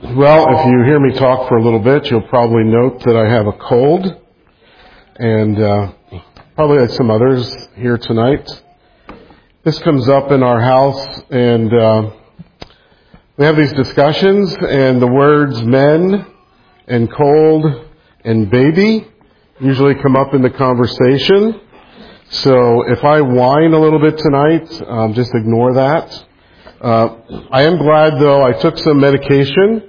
Well, if you hear me talk for a little bit, you'll probably note that I have a cold, and probably like some others here tonight. This comes up in our house, and we have these discussions, and the words men and cold and baby usually come up in the conversation. So if I whine a little bit tonight, just ignore that. I am glad, though, I took some medication.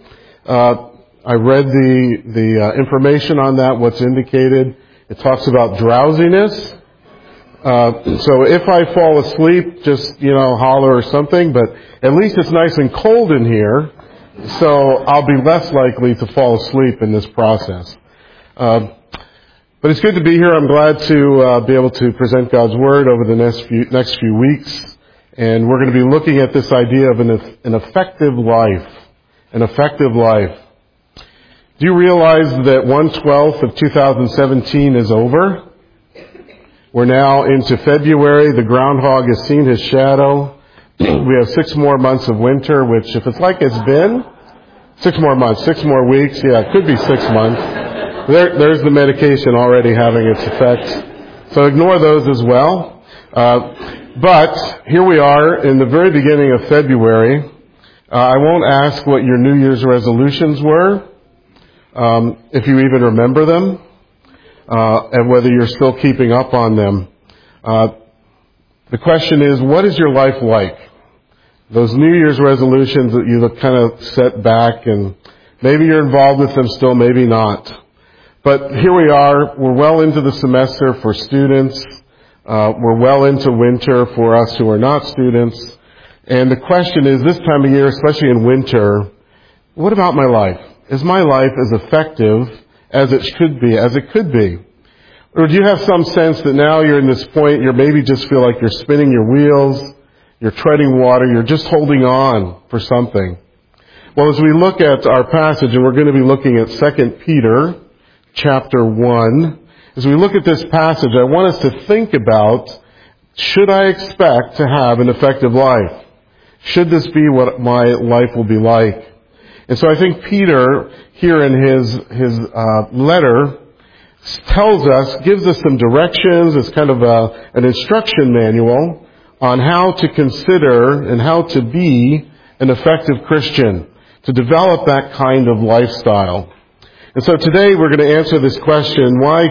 I read the information on that, what's indicated. It talks about drowsiness. So if I fall asleep, just, holler or something, but at least it's nice and cold in here, so I'll be less likely to fall asleep in this process. But it's good to be here. I'm glad to be able to present God's Word over the next few weeks. And we're going to be looking at this idea of an effective life. An effective life. Do you realize that 1/12 of 2017 is over? We're now into February. The groundhog has seen his shadow. We have 6 more months of winter, which if it's like it's been, 6 more months, 6 more weeks, yeah, it could be 6 months. There's the medication already having its effects. So ignore those as well. But here we are in the very beginning of February. I won't ask what your New Year's resolutions were, if you even remember them, and whether you're still keeping up on them. The question is, what is your life like? Those New Year's resolutions that you kind of set back, and maybe you're involved with them still, maybe not. But here we are. We're well into the semester for students. We're well into winter for us who are not students. And the question is, this time of year, especially in winter, what about my life? Is my life as effective as it could be? Or do you have some sense that now you're in this point, you maybe just feel like you're spinning your wheels, you're treading water, you're just holding on for something? Well, as we look at our passage, and we're going to be looking at 2 Peter chapter 1, as we look at this passage, I want us to think about, should I expect to have an effective life? Should this be what my life will be like? And so I think Peter, here in his letter, gives us some directions. It's kind of an instruction manual on how to consider and how to be an effective Christian, to develop that kind of lifestyle. And so today we're going to answer this question, why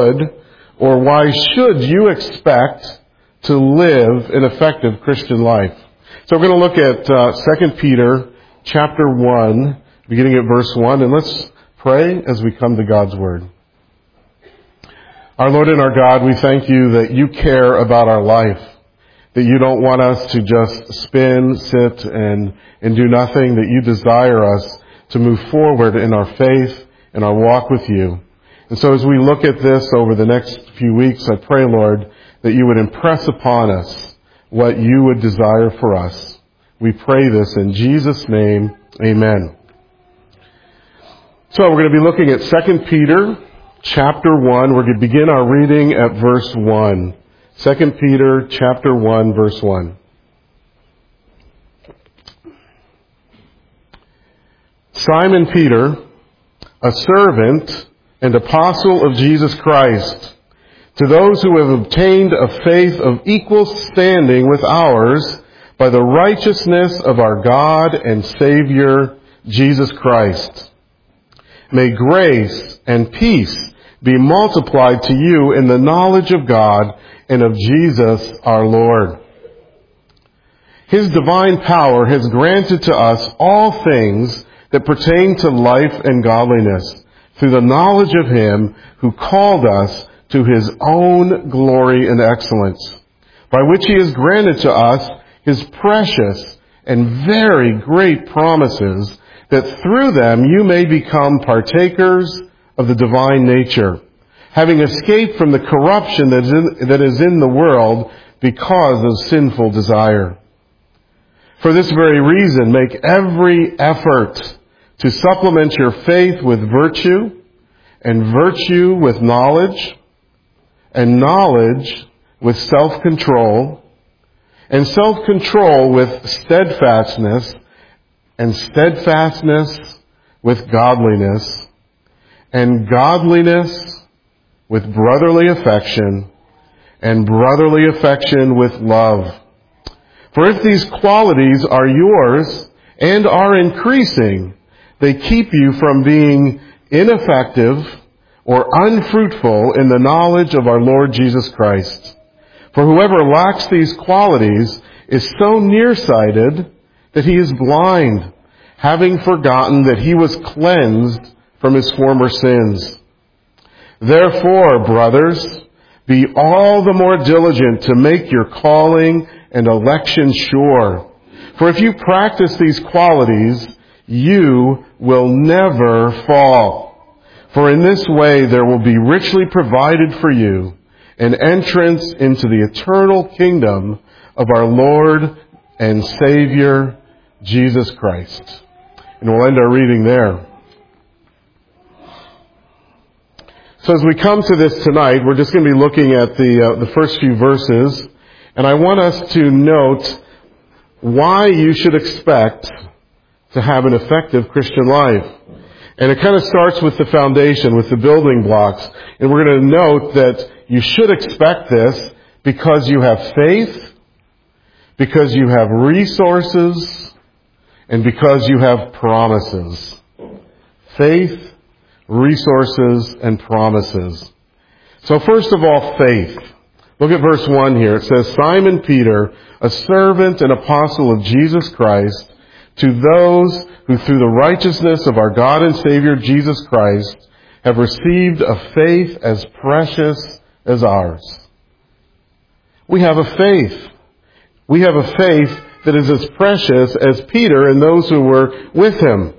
should you expect to live an effective Christian life? So we're going to look at 2 Peter chapter 1, beginning at verse 1, and let's pray as we come to God's Word. Our Lord and our God, we thank you that you care about our life, that you don't want us to just spin, sit, and do nothing, that you desire us to move forward in our faith and our walk with you. And so as we look at this over the next few weeks, I pray, Lord, that you would impress upon us what you would desire for us. We pray this in Jesus' name, amen. So we're going to be looking at 2 Peter chapter 1. We're going to begin our reading at verse 1. 2 Peter chapter 1, verse 1. Simon Peter, a servant and apostle of Jesus Christ, to those who have obtained a faith of equal standing with ours by the righteousness of our God and Savior, Jesus Christ. May grace and peace be multiplied to you in the knowledge of God and of Jesus our Lord. His divine power has granted to us all things that pertain to life and godliness through the knowledge of Him who called us to His own glory and excellence, by which He has granted to us His precious and very great promises, that through them you may become partakers of the divine nature, having escaped from the corruption that is in the world because of sinful desire. For this very reason, make every effort to supplement your faith with virtue, and virtue with knowledge, and knowledge with self-control, and self-control with steadfastness, and steadfastness with godliness, and godliness with brotherly affection, and brotherly affection with love. For if these qualities are yours and are increasing, they keep you from being ineffective or unfruitful in the knowledge of our Lord Jesus Christ. For whoever lacks these qualities is so nearsighted that he is blind, having forgotten that he was cleansed from his former sins. Therefore, brothers, be all the more diligent to make your calling and election sure. For if you practice these qualities, you will never fall. For in this way there will be richly provided for you an entrance into the eternal kingdom of our Lord and Savior, Jesus Christ. And we'll end our reading there. So as we come to this tonight, we're just going to be looking at the first few verses, and I want us to note why you should expect to have an effective Christian life. And it kind of starts with the foundation, with the building blocks. And we're going to note that you should expect this because you have faith, because you have resources, and because you have promises. Faith, resources, and promises. So first of all, faith. Look at verse 1 here. It says, Simon Peter, a servant and apostle of Jesus Christ, to those who through the righteousness of our God and Savior Jesus Christ have received a faith as precious as ours. We have a faith. We have a faith that is as precious as Peter and those who were with him.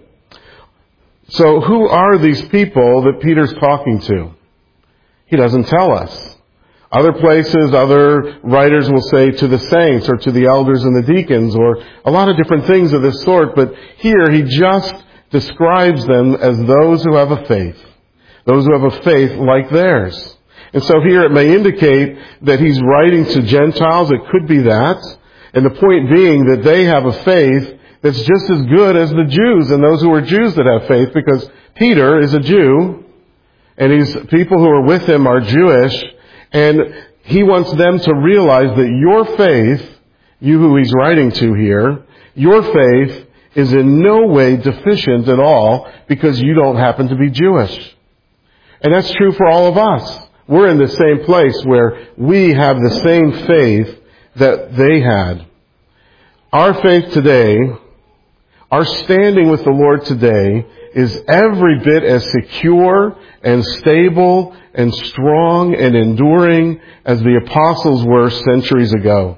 So who are these people that Peter's talking to? He doesn't tell us. Other places, other writers will say to the saints or to the elders and the deacons or a lot of different things of this sort, but here he just describes them as those who have a faith. Those who have a faith like theirs. And so here it may indicate that he's writing to Gentiles. It could be that. And the point being that they have a faith that's just as good as the Jews and those who are Jews that have faith, because Peter is a Jew and these people who are with him are Jewish, and he wants them to realize that your faith, you who he's writing to here, your faith is in no way deficient at all because you don't happen to be Jewish. And that's true for all of us. We're in the same place where we have the same faith that they had. Our faith today, our standing with the Lord today, is every bit as secure and stable and strong and enduring as the apostles were centuries ago.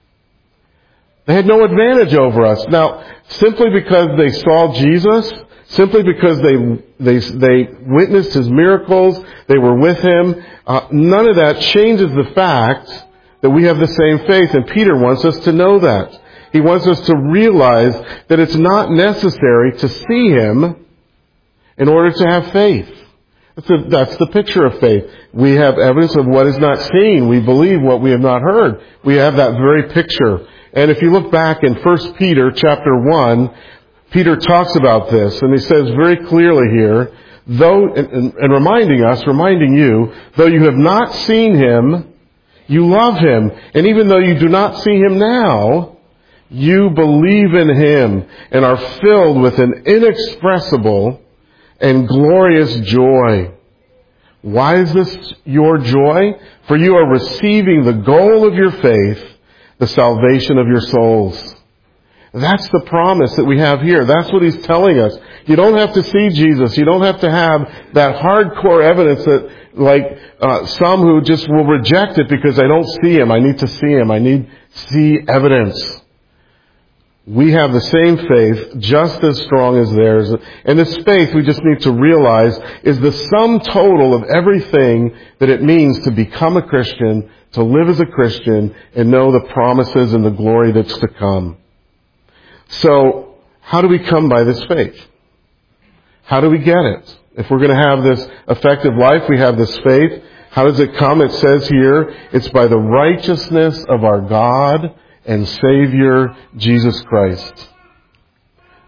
They had no advantage over us. Now, simply because they saw Jesus, simply because they witnessed his miracles, they were with him, none of that changes the fact that we have the same faith. And Peter wants us to know that. He wants us to realize that it's not necessary to see him in order to have faith. That's the picture of faith. We have evidence of what is not seen. We believe what we have not heard. We have that very picture. And if you look back in 1 Peter chapter 1, Peter talks about this, and he says very clearly here, and reminding you, though you have not seen him, you love him. And even though you do not see him now, you believe in him and are filled with an inexpressible and glorious joy. Why is this your joy? For you are receiving the goal of your faith, the salvation of your souls. That's the promise that we have here. That's what he's telling us. You don't have to see Jesus. You don't have to have that hardcore evidence that, like some who just will reject it because I don't see him. I need to see him. I need to see evidence. We have the same faith, just as strong as theirs. And this faith, we just need to realize, is the sum total of everything that it means to become a Christian, to live as a Christian, and know the promises and the glory that's to come. So, how do we come by this faith? How do we get it? If we're going to have this effective life, we have this faith. How does it come? It says here, it's by the righteousness of our God and Savior, Jesus Christ.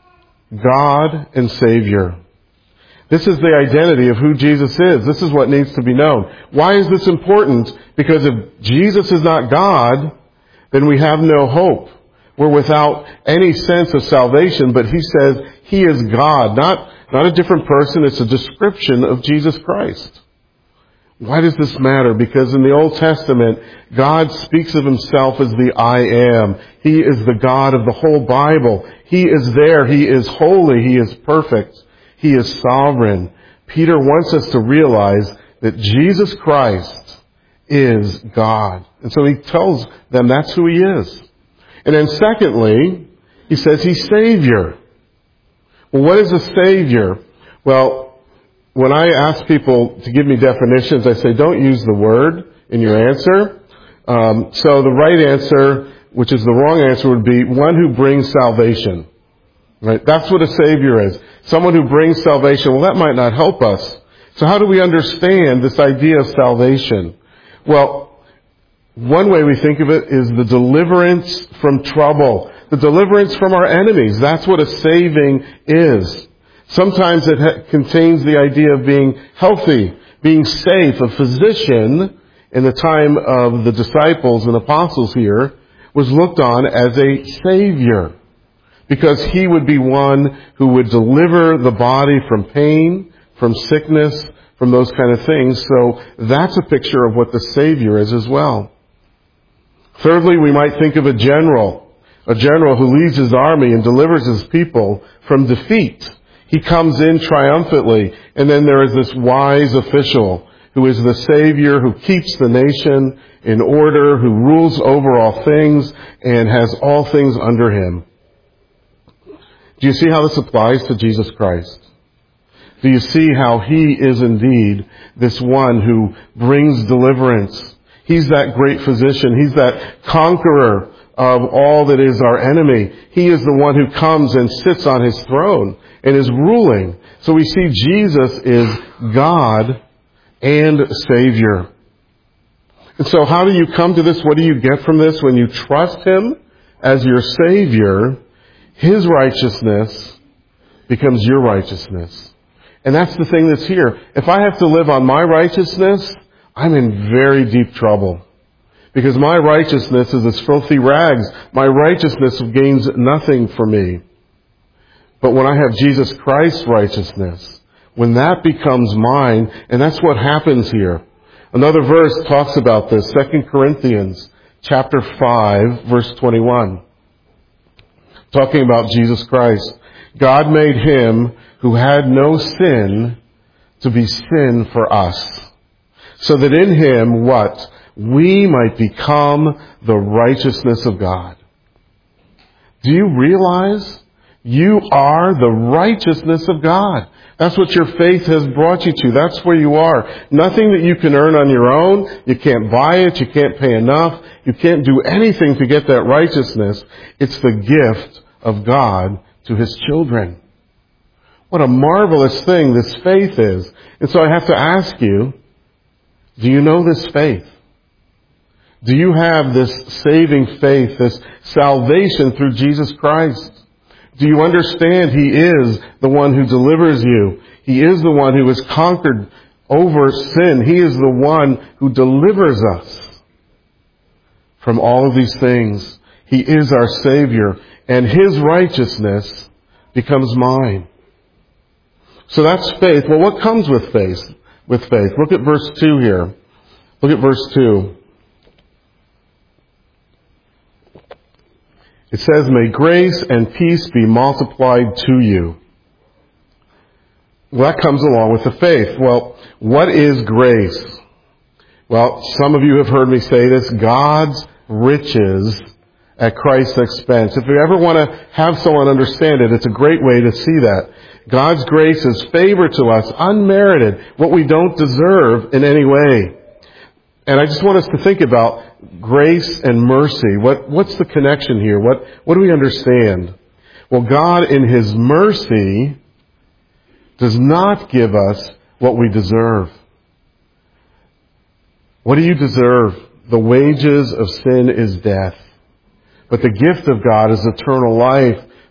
God and Savior. This is the identity of who Jesus is. This is what needs to be known. Why is this important? Because if Jesus is not God, then we have no hope. We're without any sense of salvation, but he says he is God, not a different person. It's a description of Jesus Christ. Why does this matter? Because in the Old Testament, God speaks of himself as the I am. He is the God of the whole Bible. He is there. He is holy. He is perfect. He is sovereign. Peter wants us to realize that Jesus Christ is God. And so he tells them that's who he is. And then secondly, he says he's Savior. Well, what is a Savior? Well, when I ask people to give me definitions, I say don't use the word in your answer. So the right answer, which is the wrong answer, would be one who brings salvation. Right? That's what a Savior is. Someone who brings salvation. Well, that might not help us. So how do we understand this idea of salvation? Well, one way we think of it is the deliverance from trouble. The deliverance from our enemies. That's what a saving is. Sometimes it contains the idea of being healthy, being safe. A physician in the time of the disciples and apostles here was looked on as a savior because he would be one who would deliver the body from pain, from sickness, from those kind of things. So that's a picture of what the Savior is as well. Thirdly, we might think of a general who leads his army and delivers his people from defeat. He comes in triumphantly, and then there is this wise official who is the Savior, who keeps the nation in order, who rules over all things and has all things under him. Do you see how this applies to Jesus Christ? Do you see how he is indeed this one who brings deliverance? He's that great physician. He's that conqueror of all that is our enemy. He is the one who comes and sits on his throne and is ruling. So we see Jesus is God and Savior. And so how do you come to this? What do you get from this? When you trust him as your Savior, his righteousness becomes your righteousness. And that's the thing that's here. If I have to live on my righteousness, I'm in very deep trouble. Because my righteousness is as filthy rags. My righteousness gains nothing for me. But when I have Jesus Christ's righteousness, when that becomes mine, and that's what happens here. Another verse talks about this, 2 Corinthians chapter 5, verse 21. Talking about Jesus Christ. God made him who had no sin to be sin for us. So that in him, what? We might become the righteousness of God. Do you realize you are the righteousness of God? That's what your faith has brought you to. That's where you are. Nothing that you can earn on your own. You can't buy it. You can't pay enough. You can't do anything to get that righteousness. It's the gift of God to his children. What a marvelous thing this faith is. And so I have to ask you, do you know this faith? Do you have this saving faith, this salvation through Jesus Christ? Do you understand he is the one who delivers you? He is the one who has conquered over sin. He is the one who delivers us from all of these things. He is our Savior, and his righteousness becomes mine. So that's faith. Well, what comes with faith? Look at verse 2 here. Look at verse 2. It says, may grace and peace be multiplied to you. Well, that comes along with the faith. Well, what is grace? Well, some of you have heard me say this, God's riches at Christ's expense. If you ever want to have someone understand it, it's a great way to see that. God's grace is favor to us, unmerited, what we don't deserve in any way. And I just want us to think about grace and mercy. What's the connection here? What do we understand? Well, God in his mercy does not give us what we deserve. What do you deserve? The wages of sin is death. But the gift of God is eternal life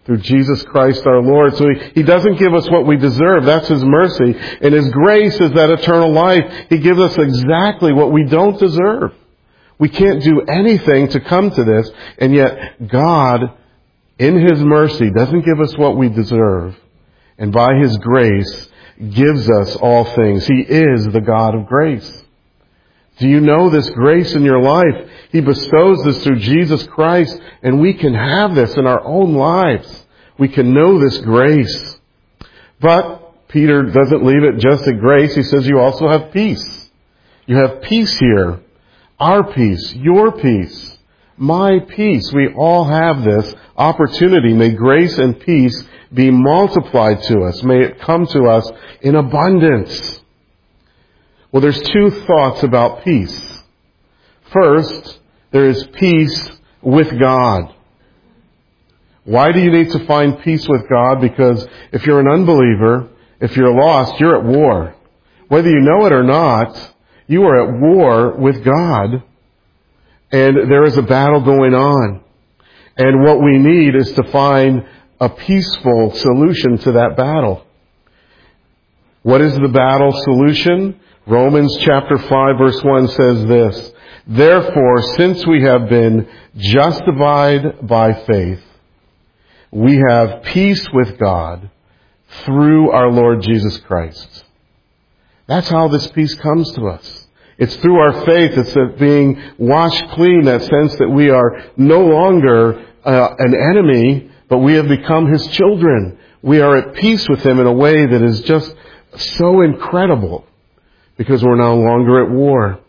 through Jesus Christ our Lord. So He doesn't give us what we deserve. That's His mercy. And His grace is that eternal life. He gives us exactly what we don't deserve. We can't do anything to come to this, and yet God, in His mercy, doesn't give us what we deserve. And by His grace, gives us all things. He is the God of grace. Do you know this grace in your life? He bestows this through Jesus Christ, and we can have this in our own lives. We can know this grace. But Peter doesn't leave it just at grace. He says you also have peace. You have peace here. Our peace, your peace, my peace. We all have this opportunity. May grace and peace be multiplied to us. May it come to us in abundance. Well, there's two thoughts about peace. First, there is peace with God. Why do you need to find peace with God? Because if you're an unbeliever, if you're lost, you're at war. Whether you know it or not, you are at war with God, and there is a battle going on. And what we need is to find a peaceful solution to that battle. What is the battle solution? Romans chapter 5 verse 1 says this, "Therefore, since we have been justified by faith, we have peace with God through our Lord Jesus Christ." That's how this peace comes to us. It's through our faith. It's that being washed clean, that sense that we are no longer an enemy, but we have become His children. We are at peace with Him in a way that is just so incredible because we're no longer at war.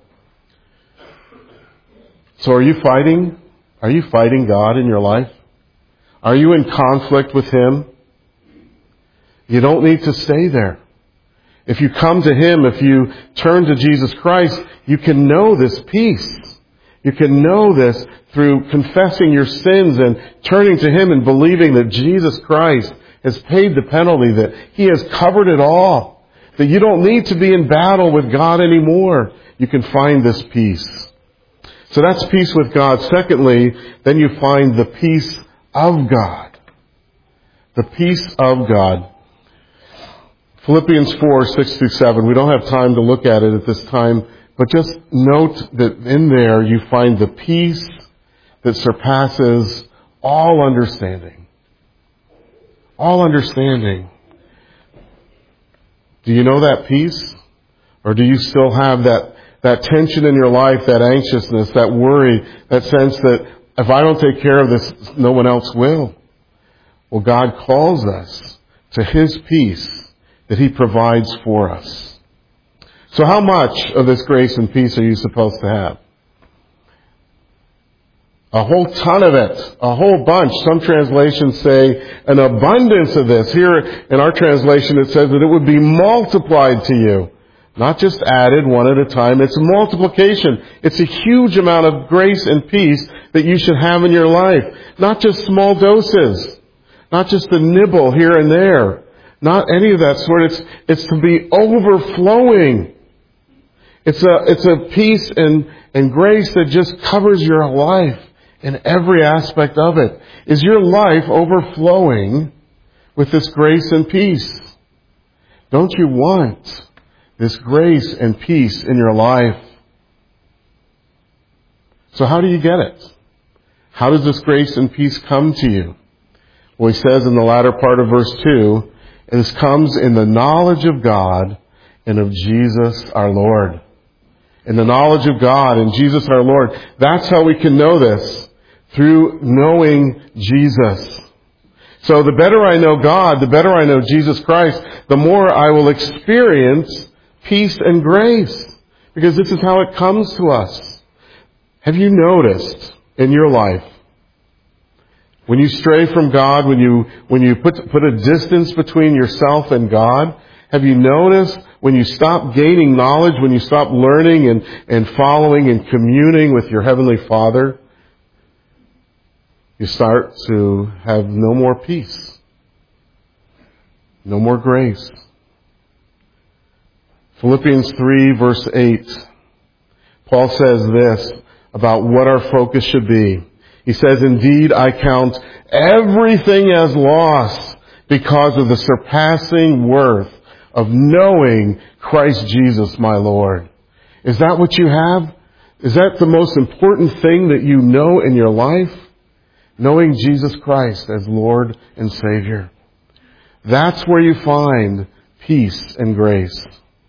So are you fighting? Are you fighting God in your life? Are you in conflict with Him? You don't need to stay there. If you come to Him, if you turn to Jesus Christ, you can know this peace. You can know this through confessing your sins and turning to Him and believing that Jesus Christ has paid the penalty, that He has covered it all, that you don't need to be in battle with God anymore. You can find this peace. So that's peace with God. Secondly, then you find the peace of God. The peace of God. Philippians 4, 6-7. We don't have time to look at it at this time, but just note that in there you find the peace that surpasses all understanding. All understanding. Do you know that peace? Or do you still have that tension in your life, that anxiousness, that worry, that sense that if I don't take care of this, no one else will? Well, God calls us to His peace that He provides for us. So how much of this grace and peace are you supposed to have? A whole ton of it. A whole bunch. Some translations say an abundance of this. Here in our translation it says that it would be multiplied to you. Not just added one at a time. It's multiplication. It's a huge amount of grace and peace that you should have in your life. Not just small doses. Not just a nibble here and there. Not any of that sort. It's to be overflowing. It's a peace and grace that just covers your life in every aspect of it. Is your life overflowing with this grace and peace? Don't you want this grace and peace in your life? So how do you get it? How does this grace and peace come to you? Well, he says in the latter part of verse 2, this comes in the knowledge of God and of Jesus our Lord. In the knowledge of God and Jesus our Lord. That's how we can know this. Through knowing Jesus. So the better I know God, the better I know Jesus Christ, the more I will experience peace and grace. Because this is how it comes to us. Have you noticed in your life, when you stray from God, when you put a distance between yourself and God, have you noticed when you stop gaining knowledge, when you stop learning and following and communing with your Heavenly Father, you start to have no more peace, no more grace. Philippians 3 verse 8, Paul says this about what our focus should be. He says, "Indeed, I count everything as loss because of the surpassing worth of knowing Christ Jesus my Lord." Is that what you have? Is that the most important thing that you know in your life? Knowing Jesus Christ as Lord and Savior. That's where you find peace and grace.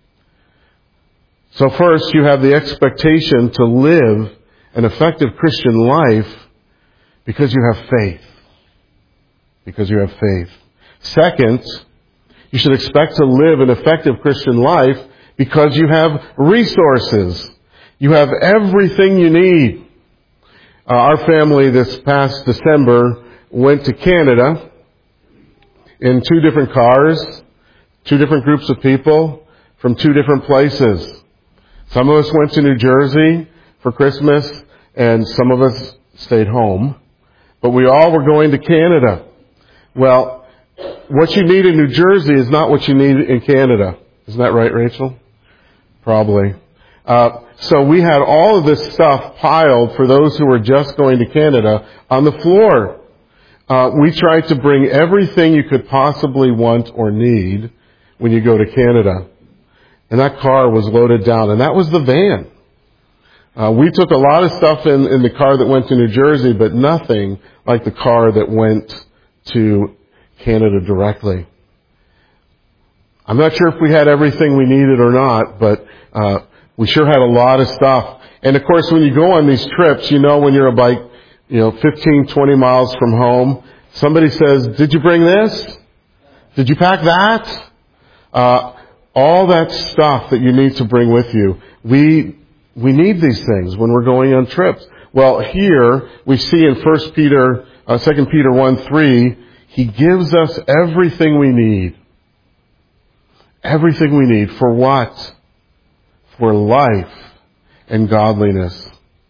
So first, you have the expectation to live an effective Christian life because you have faith. Because you have faith. Second, you should expect to live an effective Christian life because you have resources. You have everything you need. Our family this past December went to Canada in 2 different cars, 2 different groups of people from 2 different places. Some of us went to New Jersey for Christmas and some of us stayed home. But we all were going to Canada. Well, what you need in New Jersey is not what you need in Canada. Isn't that right, Rachel? Probably. So we had all of this stuff piled for those who were just going to Canada on the floor. We tried to bring everything you could possibly want or need when you go to Canada. And that car was loaded down. And that was the van. We took a lot of stuff in the car that went to New Jersey, but nothing like the car that went to Canada directly. I'm not sure if we had everything we needed or not, but we sure had a lot of stuff. And of course, when you go on these trips, when you're about 15, 20 miles from home, somebody says, "Did you bring this? Did you pack that?" All that stuff that you need to bring with you. We need these things when we're going on trips. Well, here we see in 2 Peter 1:3, he gives us everything we need. Everything we need. For what? For life and godliness.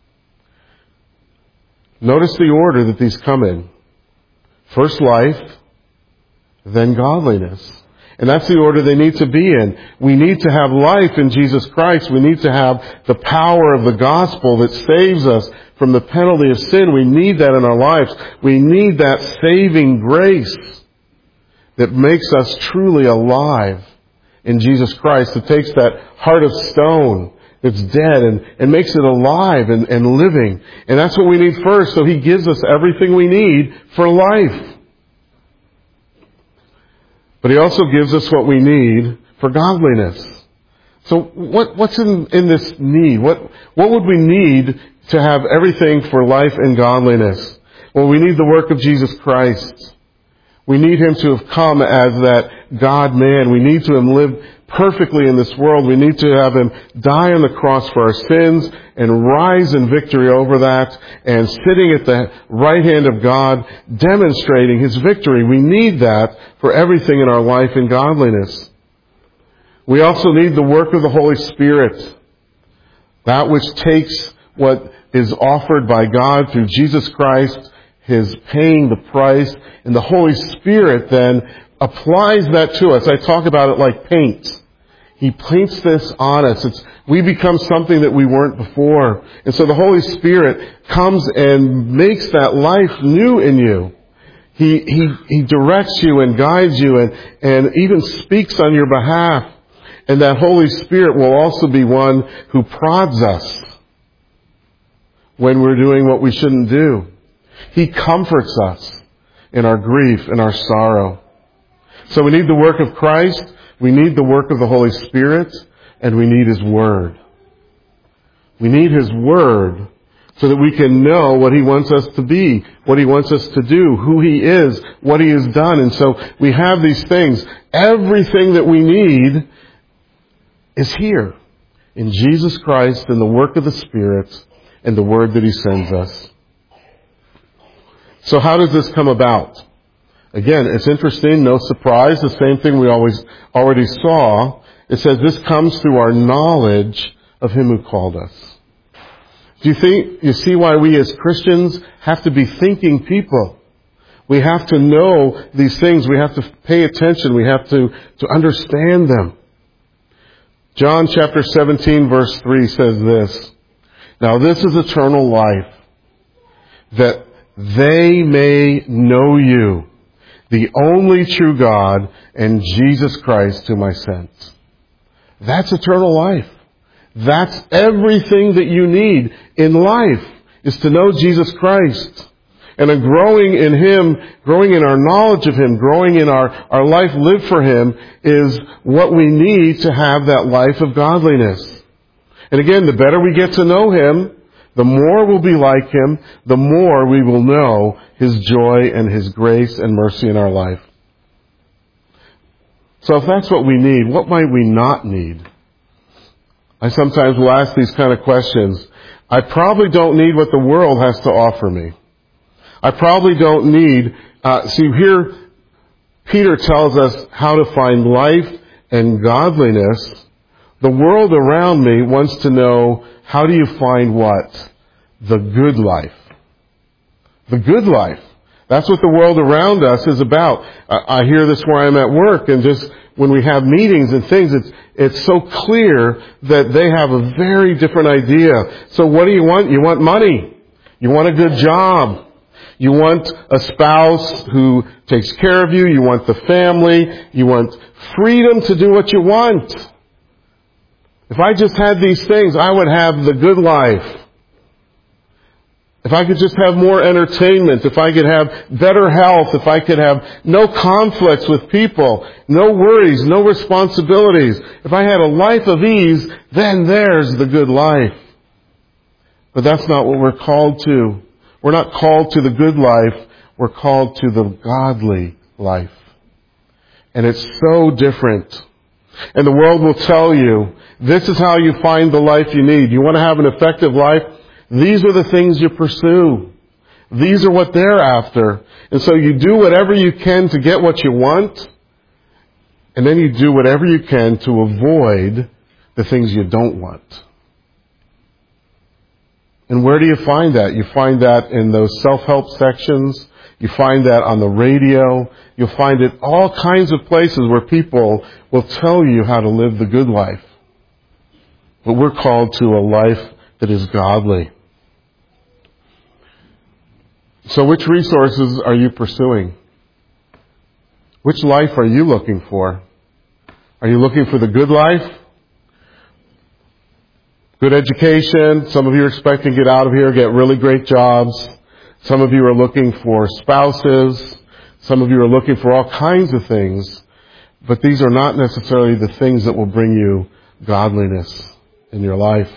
Notice the order that these come in. First life, then godliness. And that's the order they need to be in. We need to have life in Jesus Christ. We need to have the power of the gospel that saves us from the penalty of sin. We need that in our lives. We need that saving grace that makes us truly alive in Jesus Christ. That takes that heart of stone that's dead and makes it alive and living. And that's what we need first. So He gives us everything we need for life. But He also gives us what we need for godliness. So what's in this need? What would we need to have everything for life and godliness? Well, we need the work of Jesus Christ. We need Him to have come as that God-man. We need to Him live perfectly in this world. We need to have Him die on the cross for our sins and rise in victory over that and sitting at the right hand of God demonstrating His victory. We need that for everything in our life and godliness. We also need the work of the Holy Spirit. That which takes what is offered by God through Jesus Christ, His paying the price, and the Holy Spirit then applies that to us. I talk about it like paint. He paints this on us. We become something that we weren't before. And so the Holy Spirit comes and makes that life new in you. He directs you and guides you and even speaks on your behalf. And that Holy Spirit will also be one who prods us when we're doing what we shouldn't do. He comforts us in our grief and our sorrow. So we need the work of Christ, we need the work of the Holy Spirit, and we need His Word. We need His Word so that we can know what He wants us to be, what He wants us to do, who He is, what He has done. And so we have these things. Everything that we need is here in Jesus Christ and the work of the Spirit and the Word that He sends us. So how does this come about? Again, it's interesting, no surprise, the same thing we already saw. It says this comes through our knowledge of Him who called us. Do you see why we as Christians have to be thinking people? We have to know these things. We have to pay attention. We have to understand them. John chapter 17 verse 3 says this. Now this is eternal life, that they may know you, the only true God, and Jesus Christ whom I sent. That's eternal life. That's everything that you need in life, is to know Jesus Christ. And in growing in Him, growing in our knowledge of Him, growing in our life lived for Him is what we need to have that life of godliness. And again, the better we get to know Him, the more we'll be like Him, the more we will know His joy and His grace and mercy in our life. So if that's what we need, what might we not need? I sometimes will ask these kind of questions. I probably don't need what the world has to offer me. I probably don't need, here Peter tells us how to find life and godliness. The world around me wants to know, how do you find what? The good life. The good life. That's what the world around us is about. I hear this where I'm at work, and just when we have meetings and things, it's so clear that they have a very different idea. So what do you want? You want money. You want a good job. You want a spouse who takes care of you. You want the family. You want freedom to do what you want. If I just had these things, I would have the good life. If I could just have more entertainment, if I could have better health, if I could have no conflicts with people, no worries, no responsibilities, if I had a life of ease, then there's the good life. But that's not what we're called to. We're not called to the good life. We're called to the godly life. And it's so different. And the world will tell you, this is how you find the life you need. You want to have an effective life? These are the things you pursue. These are what they're after. And so you do whatever you can to get what you want. And then you do whatever you can to avoid the things you don't want. And where do you find that? You find that in those self-help sections. You find that on the radio. You'll find it all kinds of places where people will tell you how to live the good life. But we're called to a life that is godly. So which resources are you pursuing? Which life are you looking for? Are you looking for the good life? Good education. Some of you are expecting to get out of here, get really great jobs. Some of you are looking for spouses. Some of you are looking for all kinds of things. But these are not necessarily the things that will bring you godliness in your life.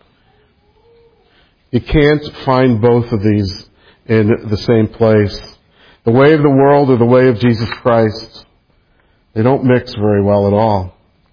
You can't find both of these in the same place. The way of the world or the way of Jesus Christ, they don't mix very well at all.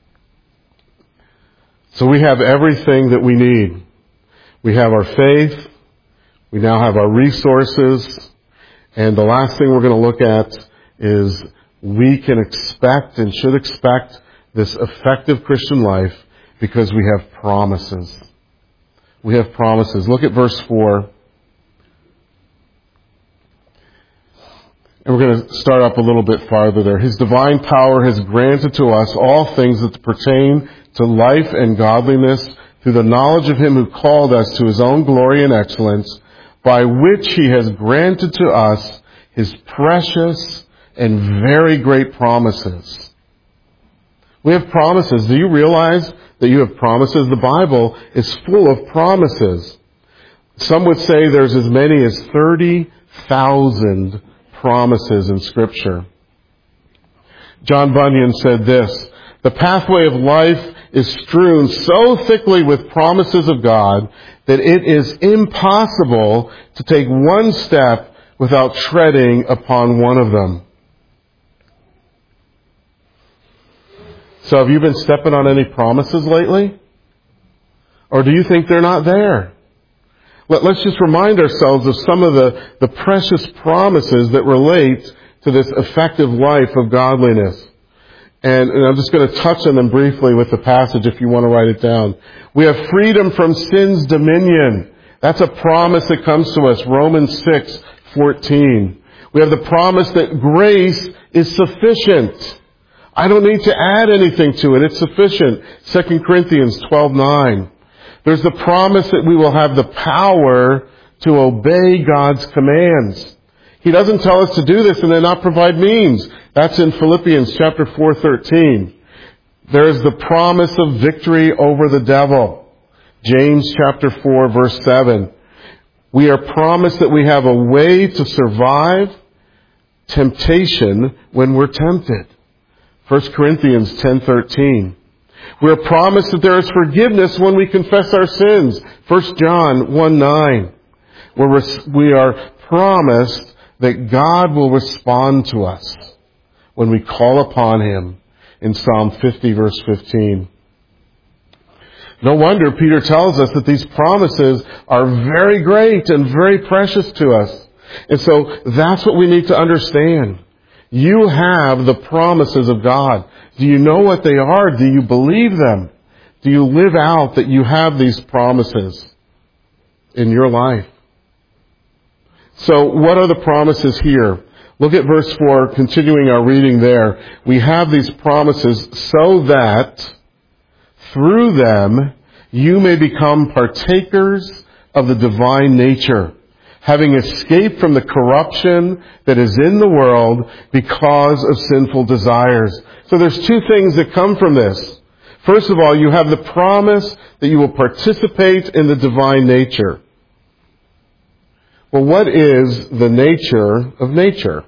So we have everything that we need. We have our faith. We now have our resources. And the last thing we're going to look at is we can expect and should expect this effective Christian life because we have promises. We have promises. Look at verse 4. And we're going to start up a little bit farther there. His divine power has granted to us all things that pertain to life and godliness through the knowledge of Him who called us to His own glory and excellence, by which He has granted to us His precious and very great promises. We have promises. Do you realize that you have promises? The Bible is full of promises. Some would say there's as many as 30,000 promises in Scripture. John Bunyan said this, "The pathway of life is strewn so thickly with promises of God that it is impossible to take one step without treading upon one of them." So have you been stepping on any promises lately? Or do you think they're not there? Let's just remind ourselves of some of the precious promises that relate to this effective life of godliness. And I'm just going to touch on them briefly with the passage if you want to write it down. We have freedom from sin's dominion. That's a promise that comes to us, Romans 6:14. We have the promise that grace is sufficient. I don't need to add anything to it. It's sufficient. 2 Corinthians 12:9. There's the promise that we will have the power to obey God's commands. He doesn't tell us to do this and then not provide means. That's in Philippians chapter 4:13. There's the promise of victory over the devil. James chapter 4 verse 7. We are promised that we have a way to survive temptation when we're tempted. 1 Corinthians 10:13. We are promised that there is forgiveness when we confess our sins. 1 John 1:9. We are promised that God will respond to us when we call upon Him in Psalm 50 verse 15. No wonder Peter tells us that these promises are very great and very precious to us. And so that's what we need to understand. You have the promises of God. Do you know what they are? Do you believe them? Do you live out that you have these promises in your life? So what are the promises here? Look at verse 4, continuing our reading there. We have these promises so that through them you may become partakers of the divine nature, having escaped from the corruption that is in the world because of sinful desires. So there's two things that come from this. First of all, you have the promise that you will participate in the divine nature. Well, what is the nature of nature?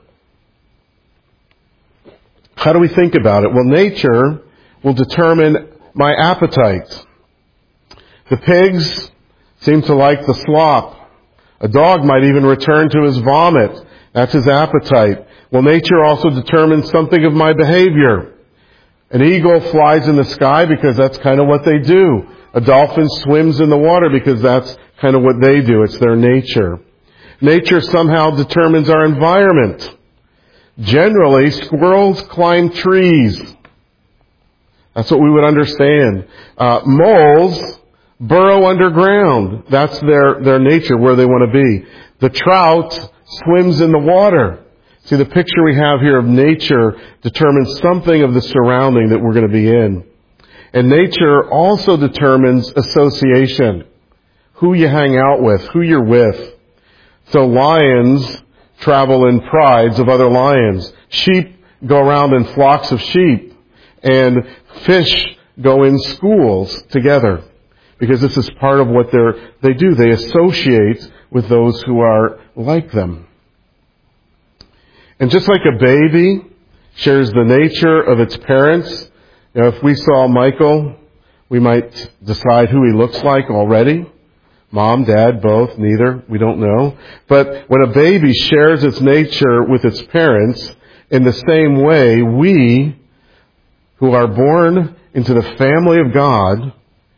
How do we think about it? Well, nature will determine my appetite. The pigs seem to like the slop. A dog might even return to his vomit. That's his appetite. Well, nature also determines something of my behavior. An eagle flies in the sky because that's kind of what they do. A dolphin swims in the water because that's kind of what they do. It's their nature. Nature somehow determines our environment. Generally, squirrels climb trees. That's what we would understand. Moles burrow underground. That's their nature, where they want to be. The trout swims in the water. See, the picture we have here of nature determines something of the surrounding that we're going to be in. And nature also determines association. Who you hang out with, who you're with. So lions travel in prides of other lions. Sheep go around in flocks of sheep. And fish go in schools together. Because this is part of what they do. They associate with those who are like them. And just like a baby shares the nature of its parents, if we saw Michael, we might decide who he looks like already. Mom, dad, both, neither, we don't know. But when a baby shares its nature with its parents, in the same way, we, who are born into the family of God,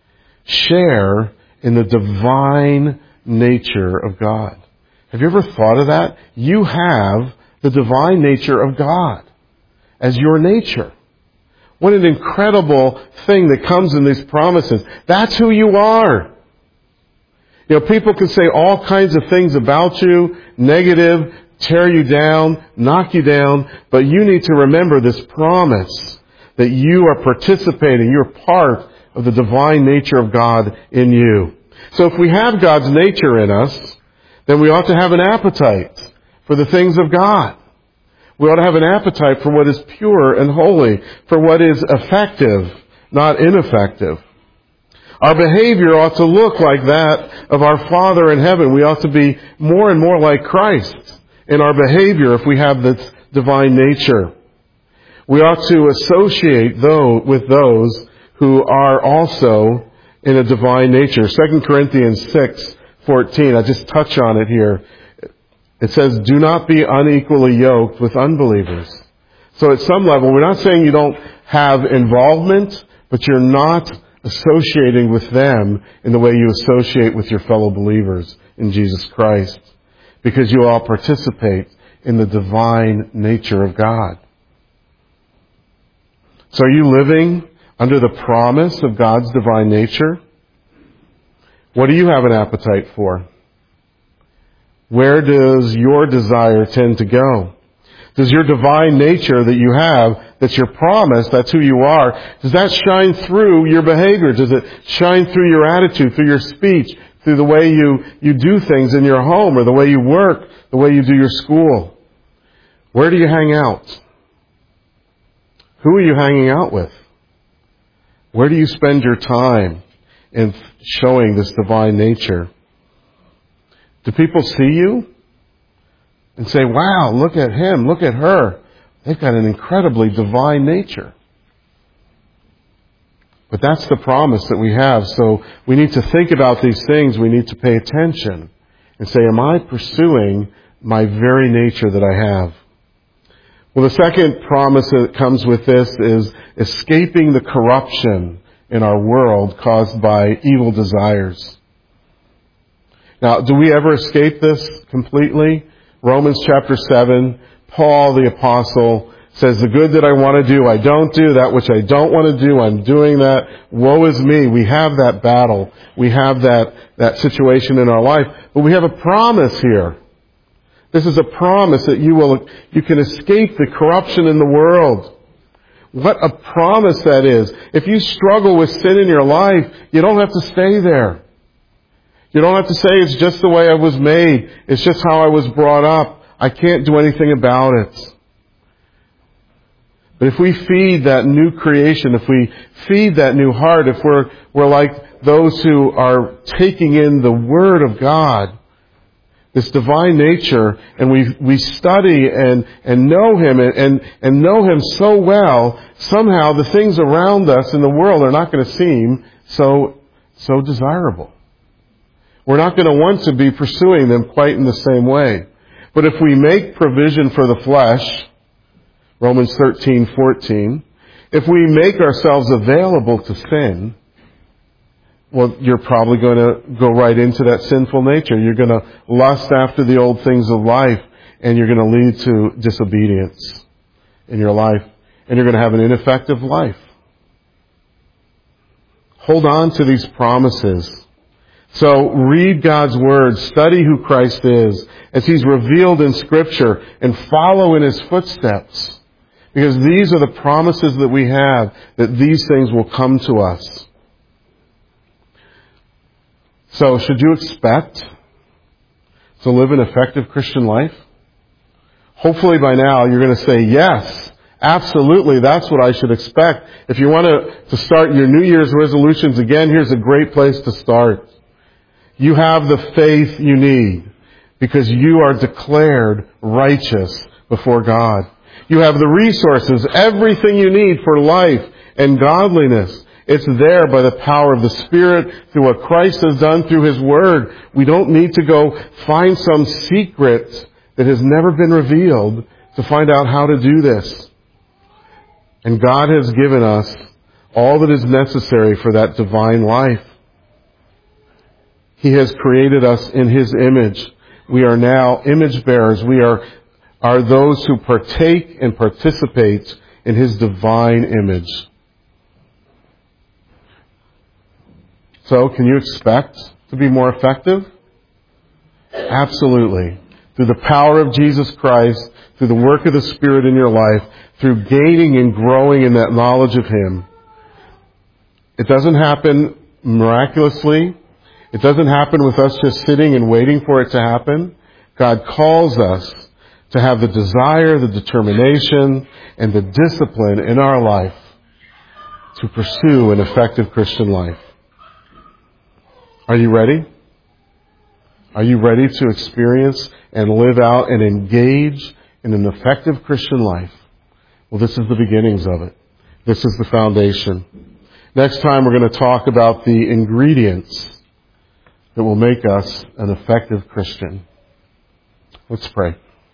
share in the divine nature of God. Have you ever thought of that? You have the divine nature of God as your nature. What an incredible thing that comes in these promises. That's who you are. You know, people can say all kinds of things about you, negative, tear you down, knock you down, but you need to remember this promise that you are participating, you're part of the divine nature of God in you. So if we have God's nature in us, then we ought to have an appetite for the things of God. We ought to have an appetite for what is pure and holy, for what is effective, not ineffective. Our behavior ought to look like that of our Father in heaven. We ought to be more and more like Christ in our behavior if we have this divine nature. We ought to associate with those who are also in a divine nature. 2 Corinthians 6:14. I just touch on it here. It says, do not be unequally yoked with unbelievers. So at some level, we're not saying you don't have involvement, but you're not associating with them in the way you associate with your fellow believers in Jesus Christ. Because you all participate in the divine nature of God. So are you living under the promise of God's divine nature? What do you have an appetite for? Where does your desire tend to go? Does your divine nature that you have, that's your promise, that's who you are, does that shine through your behavior? Does it shine through your attitude, through your speech, through the way you do things in your home or the way you work, the way you do your school. Where do you hang out? Who are you hanging out with? Where do you spend your time in showing this divine nature? Do people see you and say, wow, look at him, look at her. They've got an incredibly divine nature. But that's the promise that we have. So we need to think about these things. We need to pay attention and say, am I pursuing my very nature that I have? Well, the second promise that comes with this is escaping the corruption in our world caused by evil desires. Now, do we ever escape this completely? Romans chapter 7, Paul the apostle says, the good that I want to do, I don't do. That which I don't want to do, I'm doing that. Woe is me. We have that battle. We have that situation in our life. But we have a promise here. This is a promise that you can escape the corruption in the world. What a promise that is. If you struggle with sin in your life, you don't have to stay there. You don't have to say it's just the way I was made. It's just how I was brought up. I can't do anything about it. But if we feed that new creation, if we feed that new heart, if we're like those who are taking in the Word of God, this divine nature, and we study and know Him and know Him so well, somehow the things around us in the world are not going to seem so desirable. We're not going to want to be pursuing them quite in the same way. But if we make provision for the flesh, Romans 13:14, if we make ourselves available to sin, well, you're probably going to go right into that sinful nature. You're going to lust after the old things of life, and you're going to lead to disobedience in your life, and you're going to have an ineffective life. Hold on to these promises. So read God's Word, study who Christ is as He's revealed in Scripture, and follow in His footsteps. Because these are the promises that we have, that these things will come to us. So, should you expect to live an effective Christian life? Hopefully by now you're going to say, yes, absolutely, that's what I should expect. If you want to start your New Year's resolutions again, here's a great place to start. You have the faith you need because you are declared righteous before God. You have the resources, everything you need for life and godliness. It's there by the power of the Spirit through what Christ has done through His Word. We don't need to go find some secret that has never been revealed to find out how to do this. And God has given us all that is necessary for that divine life. He has created us in His image. We are now image bearers. We are those who partake and participate in His divine image. So, can you expect to be more effective? Absolutely. Through the power of Jesus Christ, through the work of the Spirit in your life, through gaining and growing in that knowledge of Him. It doesn't happen miraculously. It doesn't happen with us just sitting and waiting for it to happen. God calls us to have the desire, the determination, and the discipline in our life to pursue an effective Christian life. Are you ready? Are you ready to experience and live out and engage in an effective Christian life? Well, this is the beginnings of it. This is the foundation. Next time we're going to talk about the ingredients that will make us an effective Christian. Let's pray.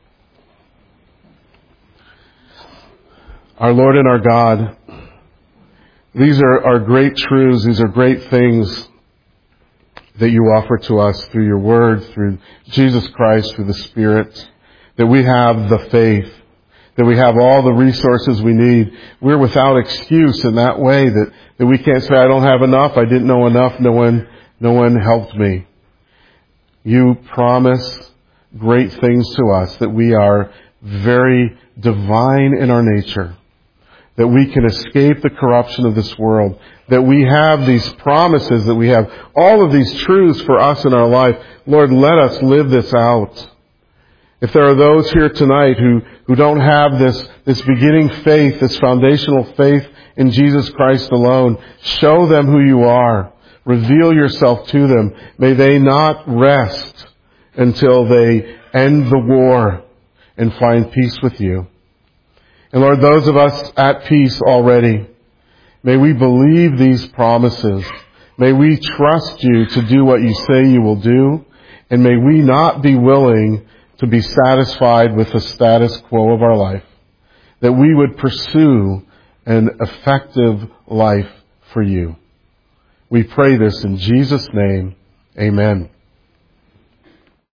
Our Lord and our God, these are great truths, these are great things that you offer to us through your Word, through Jesus Christ, through the Spirit, that we have the faith, that we have all the resources we need. We're without excuse in that way, that we can't say, I don't have enough, I didn't know enough, no one helped me. You promise great things to us, that we are very divine in our nature, that we can escape the corruption of this world, that we have these promises, that we have all of these truths for us in our life. Lord, let us live this out. If there are those here tonight who don't have this beginning faith, this foundational faith in Jesus Christ alone, show them who you are. Reveal yourself to them. May they not rest until they end the war and find peace with you. And Lord, those of us at peace already, may we believe these promises. May we trust you to do what you say you will do. And may we not be willing to be satisfied with the status quo of our life. That we would pursue an effective life for you. We pray this in Jesus' name. Amen.